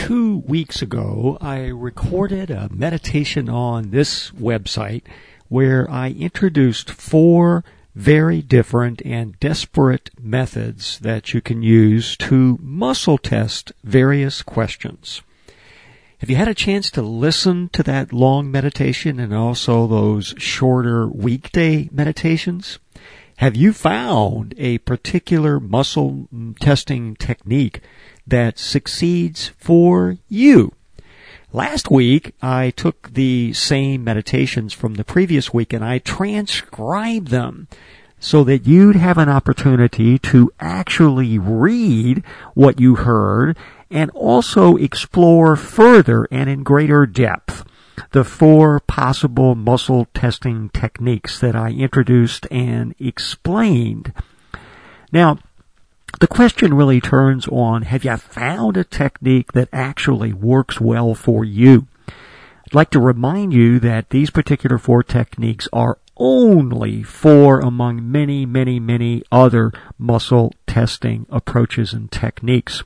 2 weeks ago, I recorded a meditation on this website where I introduced 4 very different and desperate methods that you can use to muscle test various questions. Have you had a chance to listen to that long meditation and also those shorter weekday meditations? Have you found a particular muscle testing technique that succeeds for you? Last week, I took the same meditations from the previous week and I transcribed them so that you'd have an opportunity to actually read what you heard and also explore further and in greater depth the 4 possible muscle testing techniques that I introduced and explained. Now, the question really turns on, have you found a technique that actually works well for you? I'd like to remind you that these particular 4 techniques are only 4 among many, many, many other muscle testing approaches and techniques.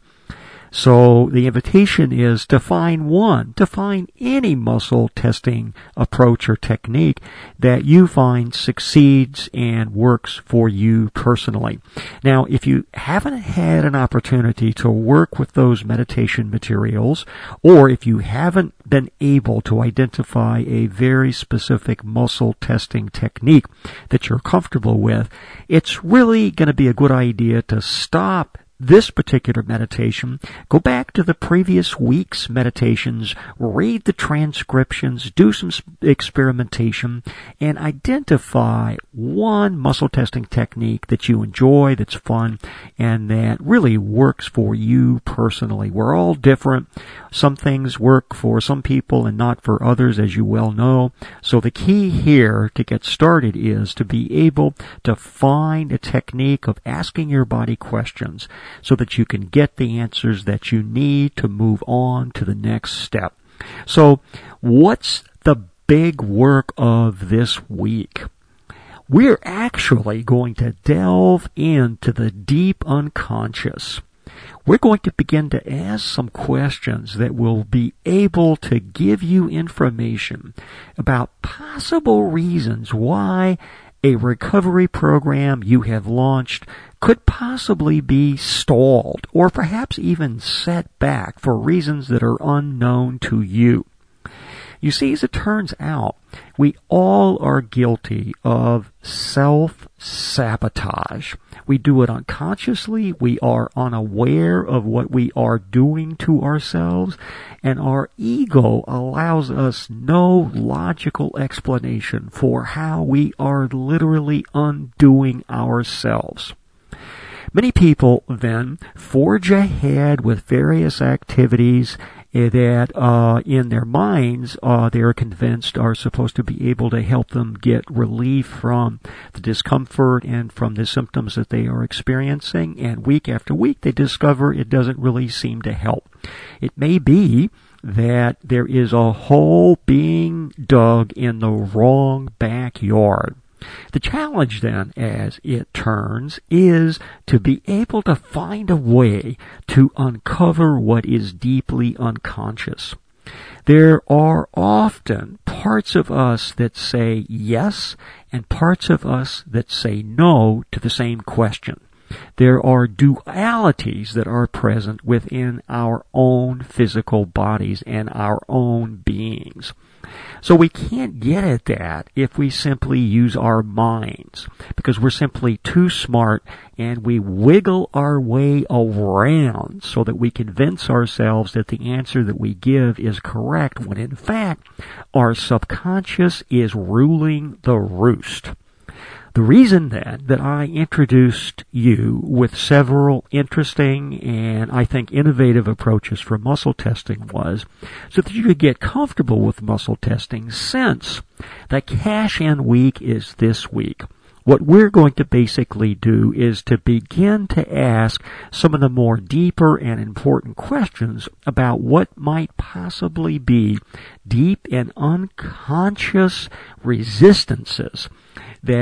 So the invitation is to find one, to find any muscle testing approach or technique that you find succeeds and works for you personally. Now, if you haven't had an opportunity to work with those meditation materials, or if you haven't been able to identify a very specific muscle testing technique that you're comfortable with, it's really going to be a good idea to stop this particular meditation, go back to the previous week's meditations, read the transcriptions, do some experimentation, and identify one muscle testing technique that you enjoy, that's fun, and that really works for you personally. We're all different. Some things work for some people and not for others, as you well know. So the key here to get started is to be able to find a technique of asking your body questions so that you can get the answers that you need to move on to the next step. So, what's the big work of this week? We're actually going to delve into the deep unconscious. We're going to begin to ask some questions that will be able to give you information about possible reasons why a recovery program you have launched could possibly be stalled or perhaps even set back for reasons that are unknown to you. You see, as it turns out, we all are guilty of self-sabotage. We do it unconsciously. We are unaware of what we are doing to ourselves, and our ego allows us no logical explanation for how we are literally undoing ourselves. Many people then forge ahead with various activities that in their minds they are convinced are supposed to be able to help them get relief from the discomfort and from the symptoms that they are experiencing, and week after week they discover it doesn't really seem to help. It may be that there is a hole being dug in the wrong backyard. The challenge then, as it turns, is to be able to find a way to uncover what is deeply unconscious. There are often parts of us that say yes and parts of us that say no to the same question. There are dualities that are present within our own physical bodies and our own beings. So we can't get at that if we simply use our minds, because we're simply too smart and we wiggle our way around so that we convince ourselves that the answer that we give is correct, when in fact our subconscious is ruling the roost. The reason then that I introduced you with several interesting and I think innovative approaches for muscle testing was so that you could get comfortable with muscle testing, since the cash-in week is this week. What we're going to basically do is to begin to ask some of the more deeper and important questions about what might possibly be deep and unconscious resistances that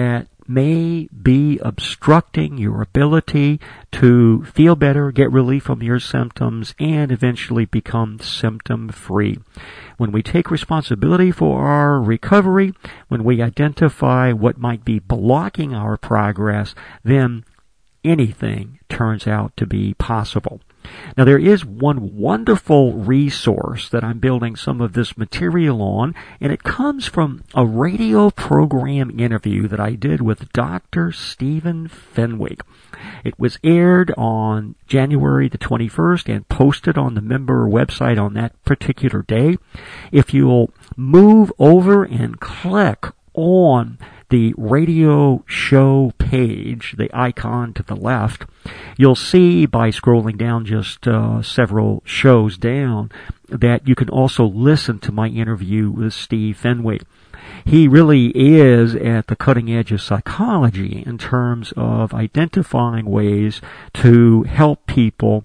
may be obstructing your ability to feel better, get relief from your symptoms, and eventually become symptom-free. When we take responsibility for our recovery, when we identify what might be blocking our progress, then anything turns out to be possible. Now, there is one wonderful resource that I'm building some of this material on, and it comes from a radio program interview that I did with Dr. Stephen Fenwick. It was aired on January the 21st and posted on the member website on that particular day. If you'll move over and click on the radio show page, the icon to the left, you'll see by scrolling down just several shows down that you can also listen to my interview with Steve Fenwick. He really is at the cutting edge of psychology in terms of identifying ways to help people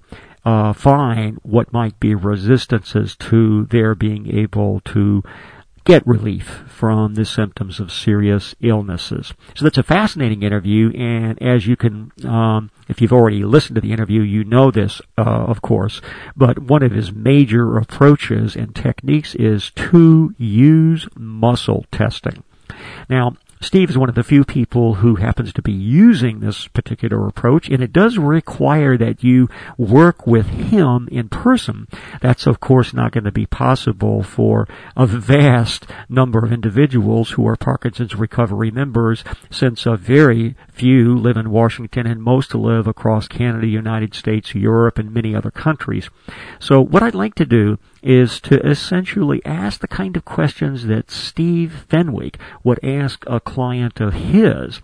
find what might be resistances to their being able to get relief from the symptoms of serious illnesses. So that's a fascinating interview, and as you can, if you've already listened to the interview, you know this, of course, but one of his major approaches and techniques is to use muscle testing. Now, Steve is one of the few people who happens to be using this particular approach, and it does require that you work with him in person. That's, of course, not going to be possible for a vast number of individuals who are Parkinson's recovery members, since a very few live in Washington and most live across Canada, United States, Europe, and many other countries. So what I'd like to do is to essentially ask the kind of questions that Steve Fenwick would ask a client of his,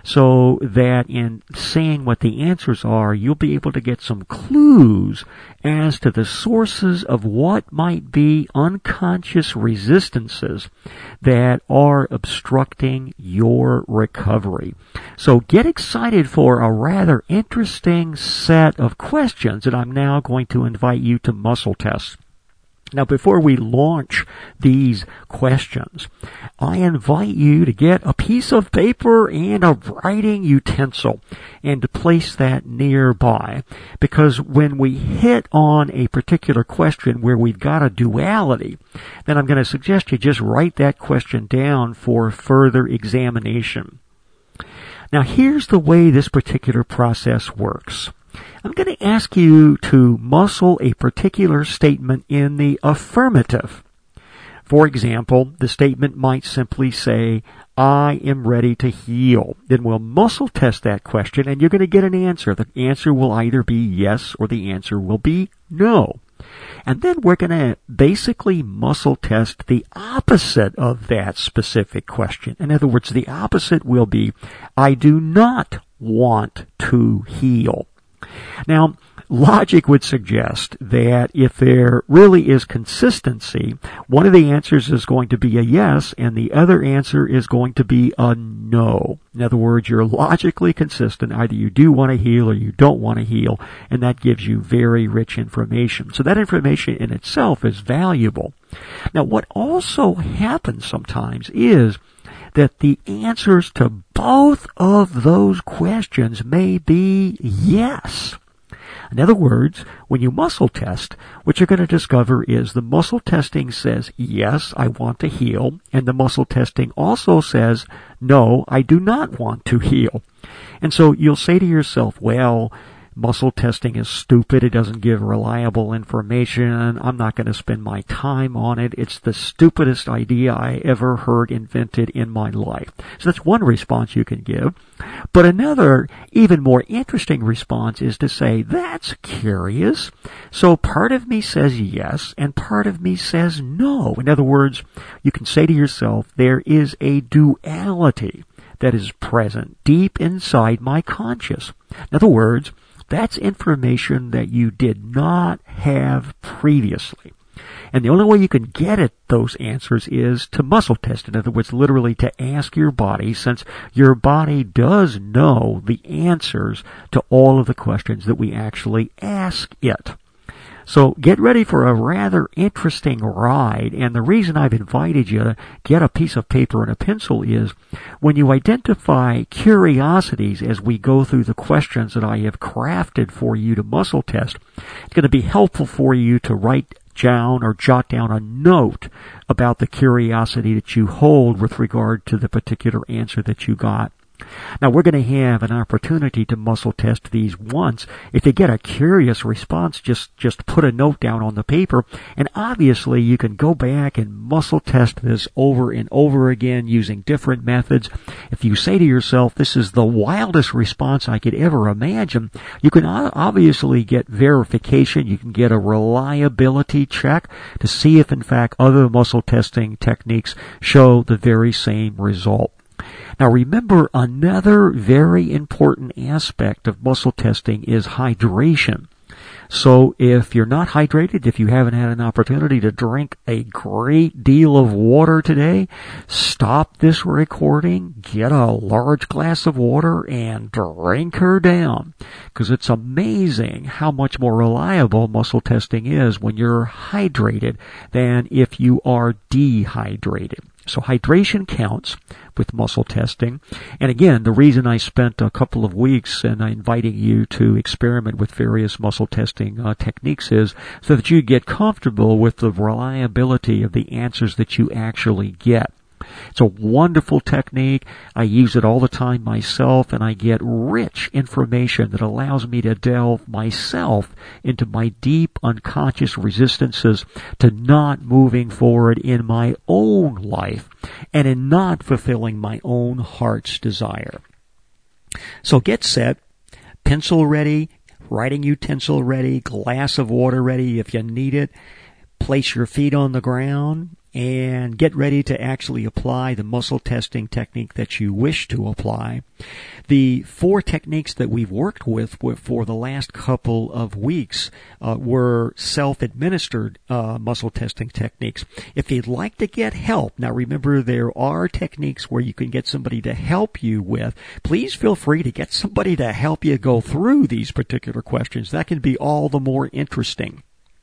so that in saying what the answers are, you'll be able to get some clues as to the sources of what might be unconscious resistances that are obstructing your recovery. So get excited for a rather interesting set of questions that I'm now going to invite you to muscle test. Now, before we launch these questions, I invite you to get a piece of paper and a writing utensil and to place that nearby, because when we hit on a particular question where we've got a duality, then I'm going to suggest you just write that question down for further examination. Now, here's the way this particular process works. I'm going to ask you to muscle a particular statement in the affirmative. For example, the statement might simply say, I am ready to heal. Then we'll muscle test that question, and you're going to get an answer. The answer will either be yes or the answer will be no. And then we're going to basically muscle test the opposite of that specific question. In other words, the opposite will be, I do not want to heal. Now, logic would suggest that if there really is consistency, one of the answers is going to be a yes, and the other answer is going to be a no. In other words, you're logically consistent. Either you do want to heal or you don't want to heal, and that gives you very rich information. So that information in itself is valuable. Now, what also happens sometimes is that the answers to both of those questions may be yes. In other words, when you muscle test, what you're going to discover is the muscle testing says, yes, I want to heal, and the muscle testing also says, no, I do not want to heal. And so you'll say to yourself, well, muscle testing is stupid. It doesn't give reliable information. I'm not going to spend my time on it. It's the stupidest idea I ever heard invented in my life. So that's one response you can give. But another, even more interesting response is to say, that's curious. So part of me says yes, and part of me says no. In other words, you can say to yourself, there is a duality that is present deep inside my conscious. In other words, that's information that you did not have previously. And the only way you can get at those answers is to muscle test. In other words, literally to ask your body, since your body does know the answers to all of the questions that we actually ask it. So get ready for a rather interesting ride, and the reason I've invited you to get a piece of paper and a pencil is when you identify curiosities as we go through the questions that I have crafted for you to muscle test, it's going to be helpful for you to write down or jot down a note about the curiosity that you hold with regard to the particular answer that you got. Now, we're going to have an opportunity to muscle test these once. If you get a curious response, just put a note down on the paper, and obviously you can go back and muscle test this over and over again using different methods. If you say to yourself, this is the wildest response I could ever imagine, you can obviously get verification. You can get a reliability check to see if, in fact, other muscle testing techniques show the very same result. Now remember, another very important aspect of muscle testing is hydration. So if you're not hydrated, if you haven't had an opportunity to drink a great deal of water today, stop this recording, get a large glass of water, and drink her down. Because it's amazing how much more reliable muscle testing is when you're hydrated than if you are dehydrated. So hydration counts with muscle testing. And again, the reason I spent a couple of weeks and inviting you to experiment with various muscle testing techniques is so that you get comfortable with the reliability of the answers that you actually get. It's a wonderful technique. I use it all the time myself, and I get rich information that allows me to delve myself into my deep unconscious resistances to not moving forward in my own life and in not fulfilling my own heart's desire. So get set, pencil ready, writing utensil ready, glass of water ready if you need it. Place your feet on the ground and get ready to actually apply the muscle testing technique that you wish to apply. The 4 techniques that we've worked with for the last couple of weeks were self-administered muscle testing techniques. If you'd like to get help, now remember there are techniques where you can get somebody to help you with. Please feel free to get somebody to help you go through these particular questions. That can be all the more interesting.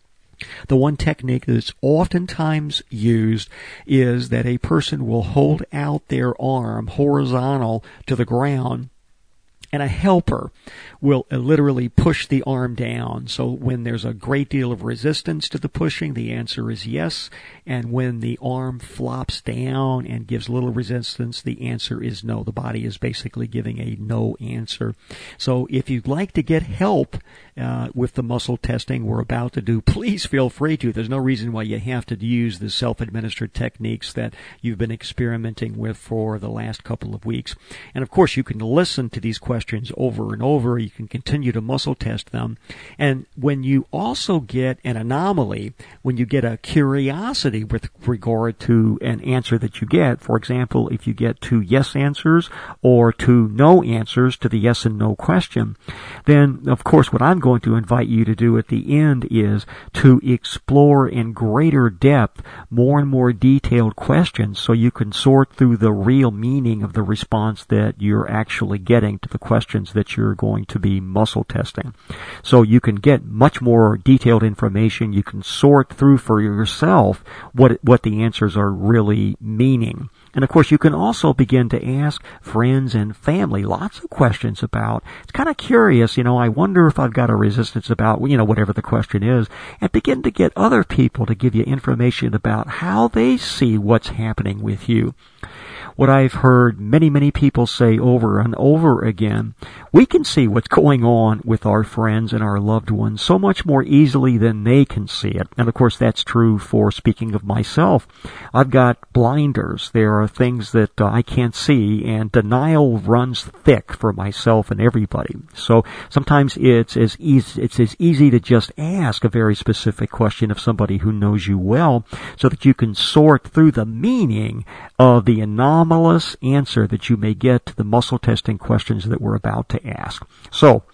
The one technique that's oftentimes used is that a person will hold out their arm horizontal to the ground, and a helper will literally push the arm down. So when there's a great deal of resistance to the pushing, the answer is yes. And when the arm flops down and gives little resistance, the answer is no. The body is basically giving a no answer. So if you'd like to get help with the muscle testing we're about to do, please feel free to. There's no reason why you have to use the self-administered techniques that you've been experimenting with for the last couple of weeks. And of course, you can listen to these questions over and over. You can continue to muscle test them. And when you also get an anomaly, when you get a curiosity with regard to an answer that you get, for example, if you get 2 yes answers or 2 no answers to the yes and no question, then of course what I'm going to invite you to do at the end is to explore in greater depth more and more detailed questions so you can sort through the real meaning of the response that you're actually getting to the questions that you're going to be muscle testing. So you can get much more detailed information. You can sort through for yourself what the answers are really meaning. And of course, you can also begin to ask friends and family lots of questions about, it's kind of curious, I wonder if I've got a resistance about, whatever the question is, and begin to get other people to give you information about how they see what's happening with you. What I've heard many, many people say over and over again, we can see what's going on with our friends and our loved ones so much more easily than they can see it. And of course, that's true for speaking of myself. I've got blinders. There are things that I can't see, and denial runs thick for myself and everybody. So sometimes it's as easy to just ask a very specific question of somebody who knows you well so that you can sort through the meaning of the anomalous answer that you may get to the muscle testing questions that we're about to ask. So,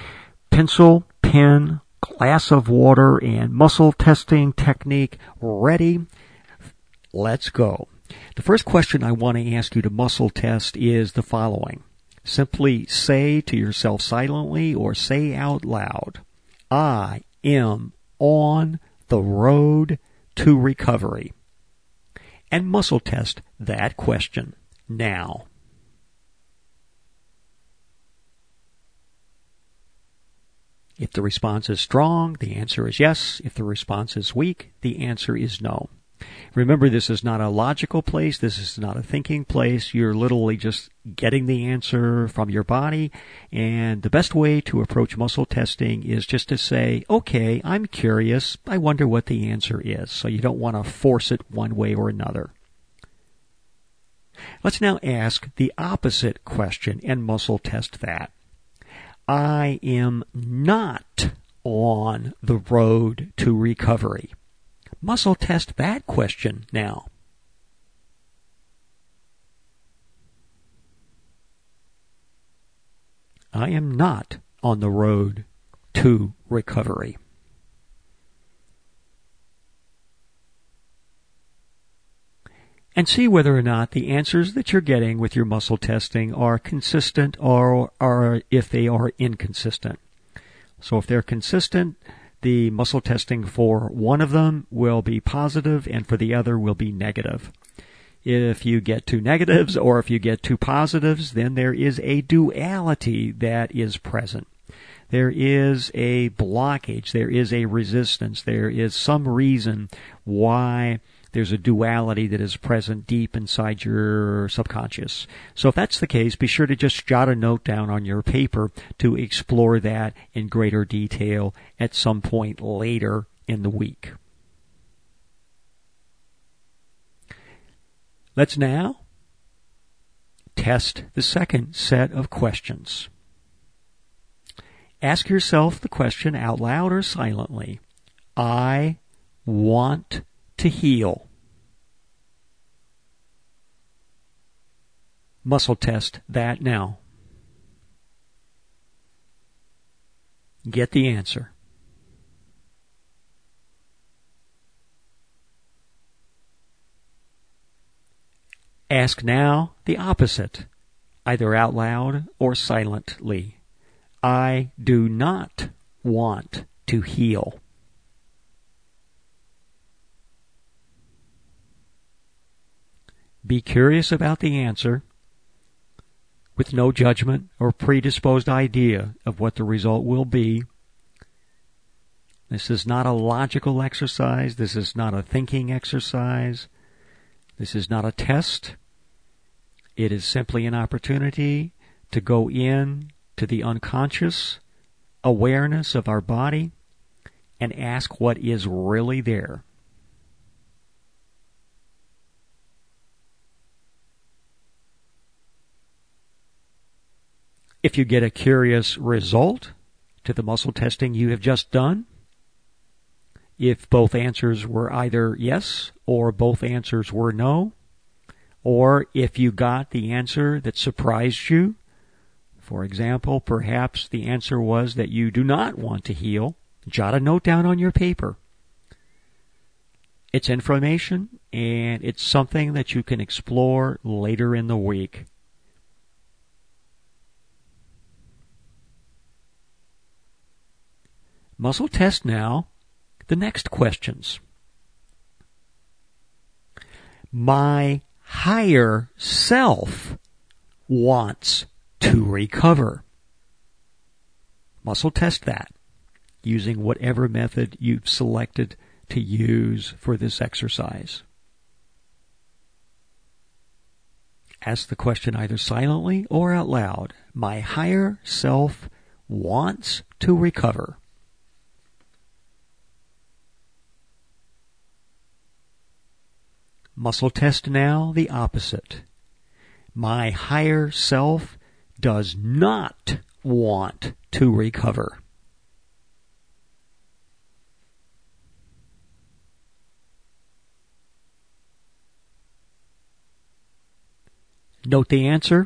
pencil, pen, glass of water, and muscle testing technique ready. Let's go. The first question I want to ask you to muscle test is the following. Simply say to yourself silently or say out loud, I am on the road to recovery? And muscle test that question now. If the response is strong, the answer is yes. If the response is weak, the answer is no. Remember, this is not a logical place. This is not a thinking place. You're literally just getting the answer from your body. And the best way to approach muscle testing is just to say, okay, I'm curious. I wonder what the answer is. So you don't want to force it one way or another. Let's now ask the opposite question and muscle test that. I am not on the road to recovery. Muscle test that question now. I am not on the road to recovery. And see whether or not the answers that you're getting with your muscle testing are consistent or if they are inconsistent. So if they're consistent, the muscle testing for one of them will be positive and for the other will be negative. If you get two negatives or if you get two positives, then there is a duality that is present. There is a blockage. There is a resistance. There is some reason why there's a duality that is present deep inside your subconscious. So if that's the case, be sure to just jot a note down on your paper to explore that in greater detail at some point later in the week. Let's now test the second set of questions. Ask yourself the question out loud or silently. I want to heal. Muscle test that now. Get the answer. Ask now the opposite, either out loud or silently. I do not want to heal. Be curious about the answer with no judgment or predisposed idea of what the result will be. This is not a logical exercise. This is not a thinking exercise. This is not a test. It is simply an opportunity to go in to the unconscious awareness of our body and ask what is really there. If you get a curious result to the muscle testing you have just done, if both answers were either yes or both answers were no, or if you got the answer that surprised you, for example, perhaps the answer was that you do not want to heal, jot a note down on your paper. It's information, and it's something that you can explore later in the week. Muscle test now the next questions. My higher self wants to recover. Muscle test that using whatever method you've selected to use for this exercise. Ask the question either silently or out loud. My higher self wants to recover. Muscle test now the opposite. My higher self does not want to recover. Note the answer.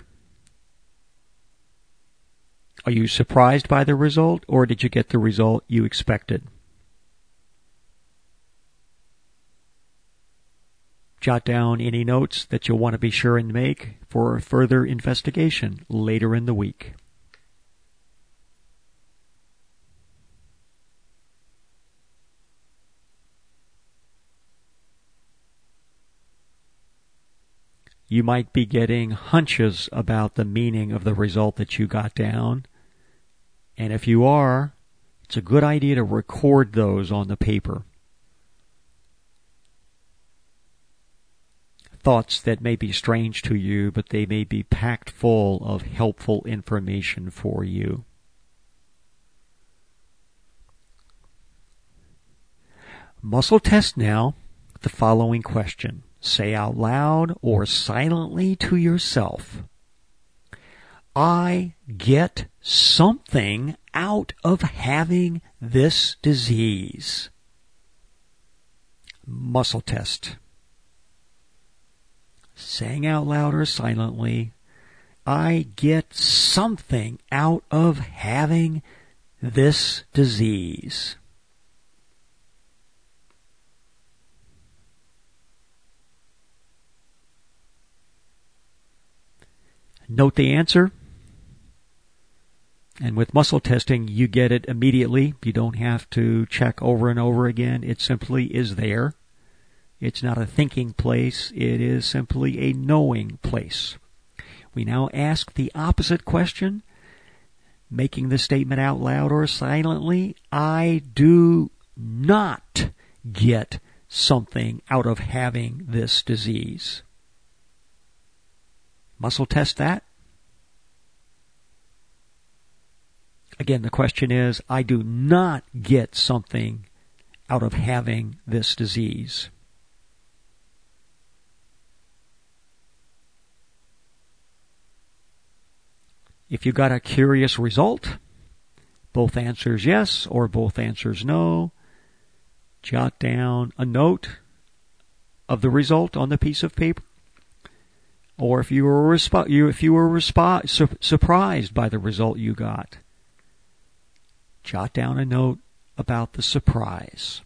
Are you surprised by the result, or did you get the result you expected? Jot down any notes that you'll want to be sure and make for further investigation later in the week. You might be getting hunches about the meaning of the result that you got down. And if you are, it's a good idea to record those on the paper. Thoughts that may be strange to you, but they may be packed full of helpful information for you. Muscle test now the following question. Say out loud or silently to yourself, I get something out of having this disease. Muscle test. Saying out loud or silently, I get something out of having this disease. Note the answer. And with muscle testing, you get it immediately. You don't have to check over and over again. It simply is there. It's not a thinking place. It is simply a knowing place. We now ask the opposite question, making the statement out loud or silently. I do not get something out of having this disease. Muscle test that. Again, the question is, I do not get something out of having this disease. If you got a curious result, both answers yes or both answers no, jot down a note of the result on the piece of paper. Or if you were surprised by the result you got, jot down a note about the surprise.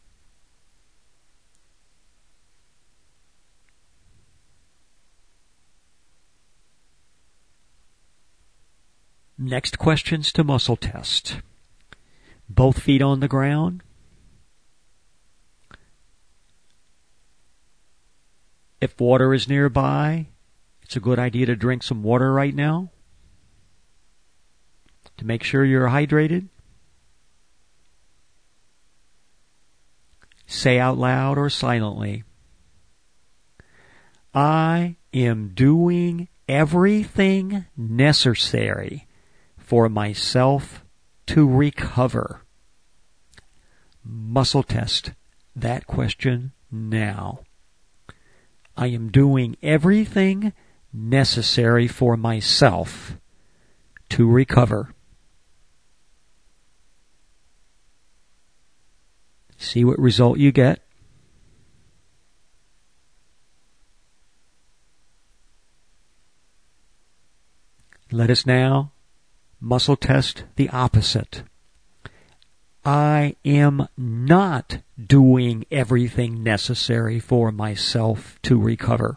Next questions to muscle test. Both feet on the ground. If water is nearby, it's a good idea to drink some water right now to make sure you're hydrated. Say out loud or silently, I am doing everything necessary for myself to recover. Muscle test that question now. I am doing everything necessary for myself to recover. See what result you get. Let us now muscle test the opposite. I am not doing everything necessary for myself to recover.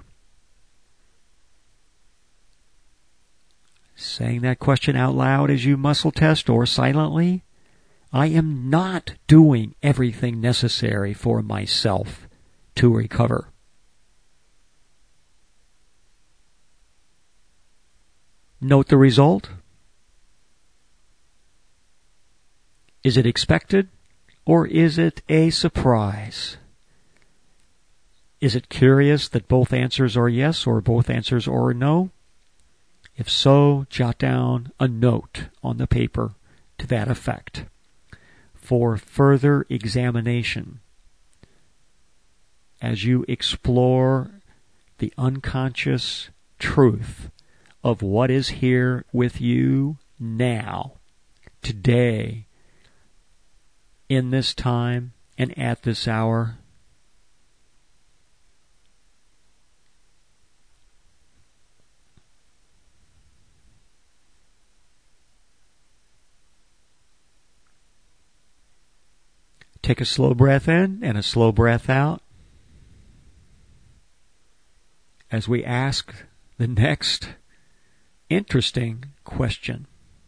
Saying that question out loud as you muscle test or silently. I am not doing everything necessary for myself to recover. Note the result. Is it expected or is it a surprise? Is it curious that both answers are yes or both answers are no? If so, jot down a note on the paper to that effect for further examination as you explore the unconscious truth of what is here with you now, today, in this time and at this hour. Take a slow breath in and a slow breath out as we ask the next interesting question.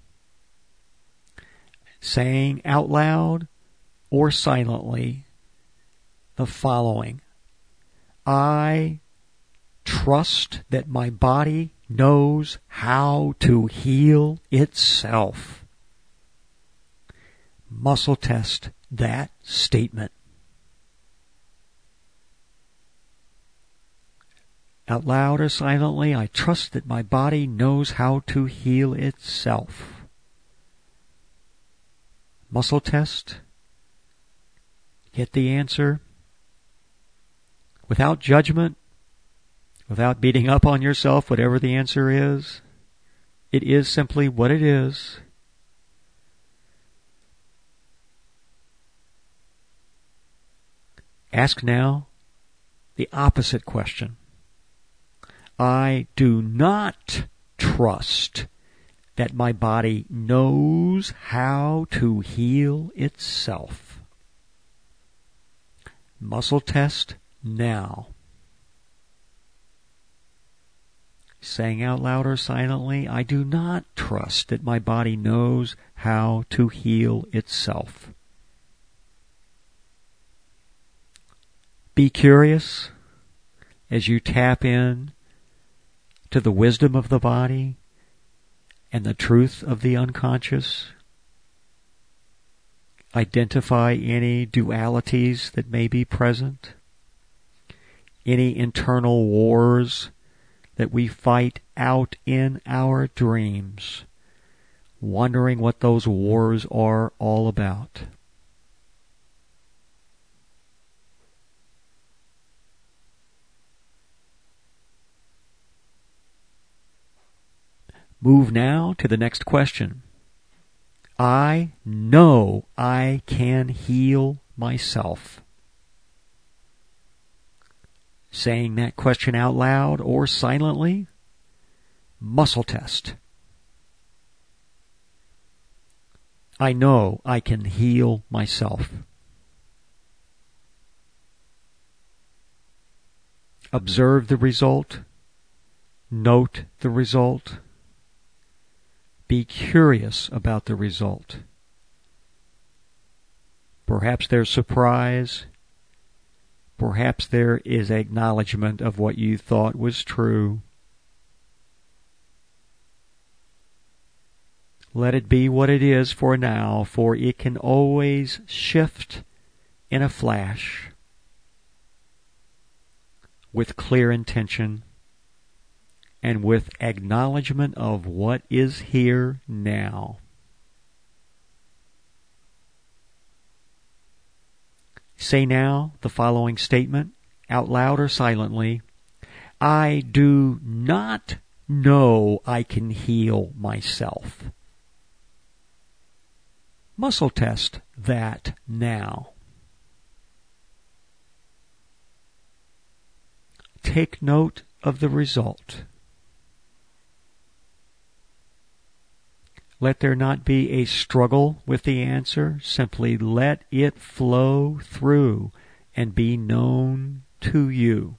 Saying out loud or silently the following. I trust that my body knows how to heal itself. Muscle test that statement. Out loud or silently, I trust that my body knows how to heal itself. Muscle test. Get the answer. Without judgment, without beating up on yourself, whatever the answer is. It is simply what it is. Ask now the opposite question. I do not trust that my body knows how to heal itself. Muscle test now. Saying out loud or silently, I do not trust that my body knows how to heal itself. Be curious as you tap in to the wisdom of the body and the truth of the unconscious. Identify any dualities that may be present, any internal wars that we fight out in our dreams, wondering what those wars are all about. Move now to the next question. I know I can heal myself. Saying that question out loud or silently, muscle test. I know I can heal myself. Observe the result. Note the result. Be curious about the result. Perhaps there's surprise. Perhaps there is acknowledgement of what you thought was true. Let it be what it is for now, for it can always shift in a flash with clear intention and with acknowledgement of what is here now. Say now the following statement, out loud or silently. I do not know I can heal myself. Muscle test that now. Take note of the result. Let there not be a struggle with the answer. Simply let it flow through and be known to you.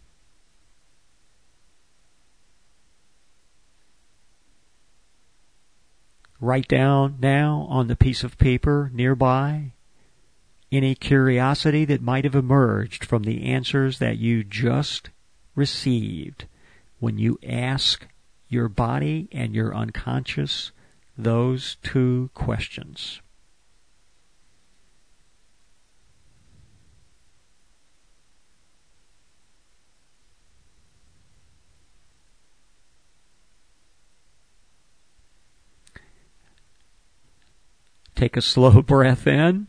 Write down now on the piece of paper nearby any curiosity that might have emerged from the answers that you just received when you ask your body and your unconscious those two questions. Take a slow breath in.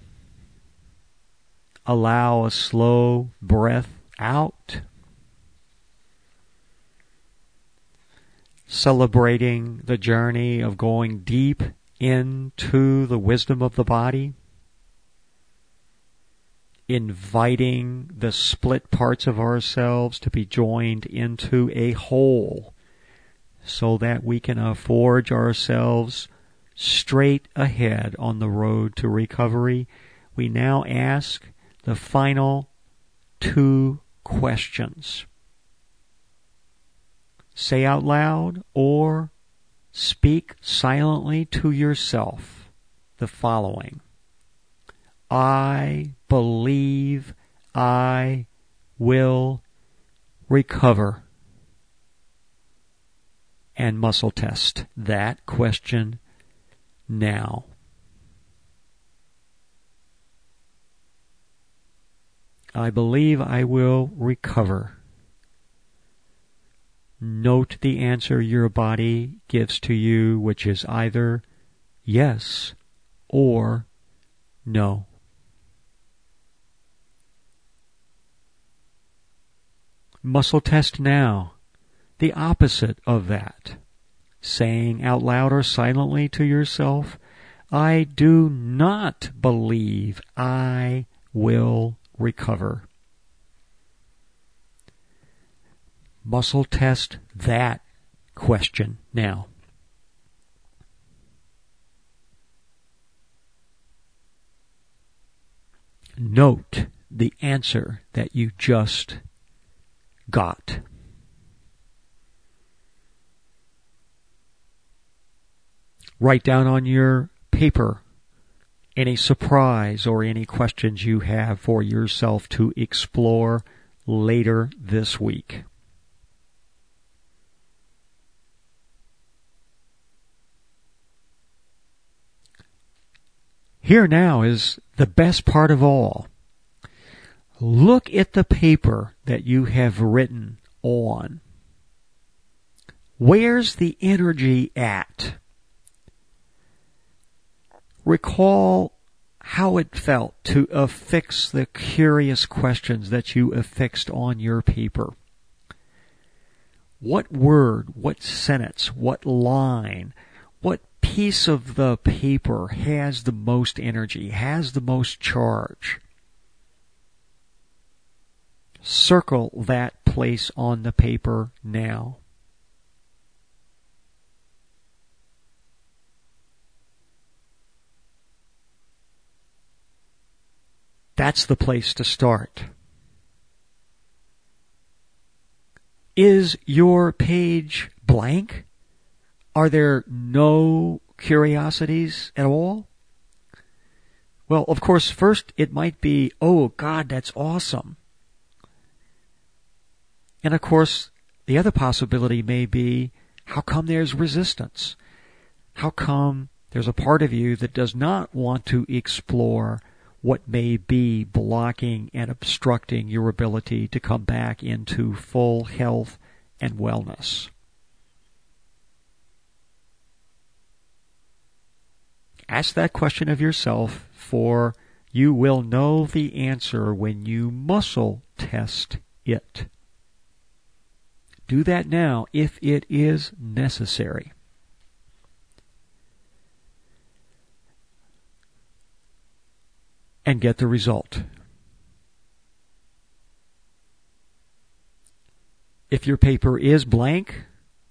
Allow a slow breath out. Celebrating the journey of going deep into the wisdom of the body. Inviting the split parts of ourselves to be joined into a whole so that we can forge ourselves straight ahead on the road to recovery. We now ask the final two questions. Say out loud or speak silently to yourself the following. I believe I will recover. and muscle test that question now. I believe I will recover. Note the answer your body gives to you, which is either yes or no. Muscle test now. The opposite of that. Saying out loud or silently to yourself, I do not believe I will recover. Muscle test that question now. Note the answer that you just got. Write down on your paper any surprise or any questions you have for yourself to explore later this week. Here now is the best part of all. Look at the paper that you have written on. Where's the energy at? Recall how it felt to affix the curious questions that you affixed on your paper. What word, what sentence, what line, what piece of the paper has the most energy, has the most charge? Circle that place on the paper now. That's the place to start. Is your page blank? Are there no curiosities at all? Well, of course, first it might be, oh God, that's awesome. And of course, the other possibility may be, how come there's resistance? How come there's a part of you that does not want to explore what may be blocking and obstructing your ability to come back into full health and wellness? Ask that question of yourself, for you will know the answer when you muscle test it. Do that now if it is necessary. And get the result. If your paper is blank,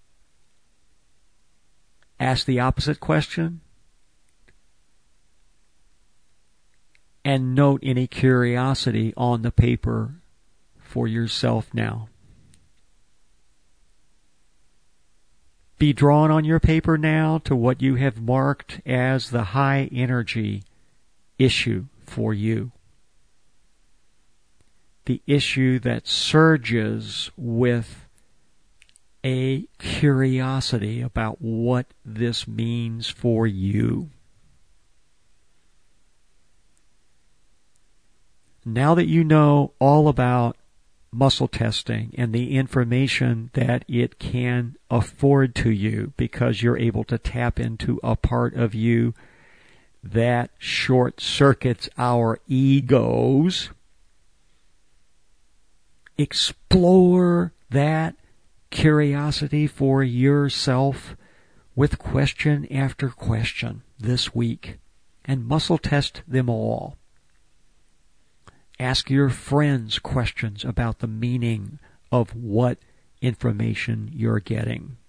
ask the opposite question and note any curiosity on the paper for yourself now. Be drawn on your paper now to what you have marked as the high energy issue for you. The issue that surges with a curiosity about what this means for you. Now that you know all about muscle testing and the information that it can afford to you, because you're able to tap into a part of you that short circuits our egos, explore that curiosity for yourself with question after question this week and muscle test them all. Ask your friends questions about the meaning of what information you're getting.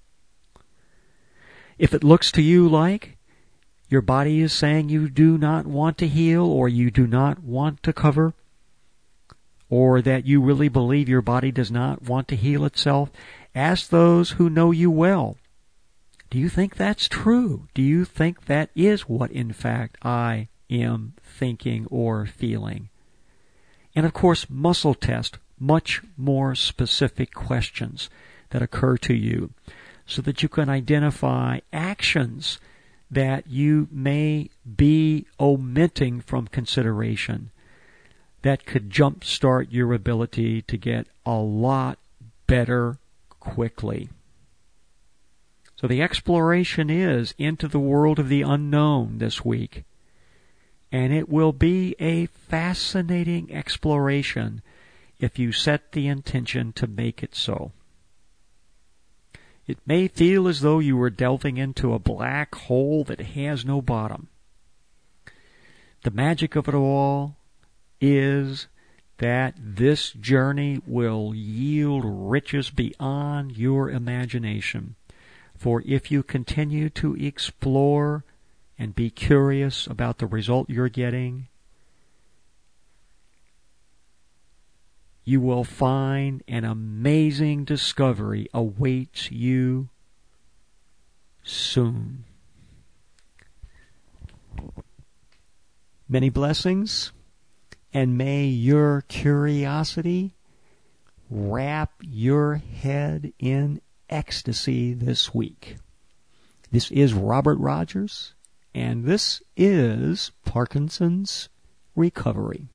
If it looks to you like your body is saying you do not want to heal, or you do not want to cover, or that you really believe your body does not want to heal itself, ask those who know you well. Do you think that's true? Do you think that is what, in fact, I am thinking or feeling? And of course, muscle test much more specific questions that occur to you, so that you can identify actions that you may be omitting from consideration that could jumpstart your ability to get a lot better quickly. So the exploration is into the world of the unknown this week. And it will be a fascinating exploration if you set the intention to make it so. It may feel as though you were delving into a black hole that has no bottom. The magic of it all is that this journey will yield riches beyond your imagination. For if you continue to explore and be curious about the result you're getting, you will find an amazing discovery awaits you soon. Many blessings, and may your curiosity wrap your head in ecstasy this week. This is Robert Rogers, and this is Parkinson's Recovery.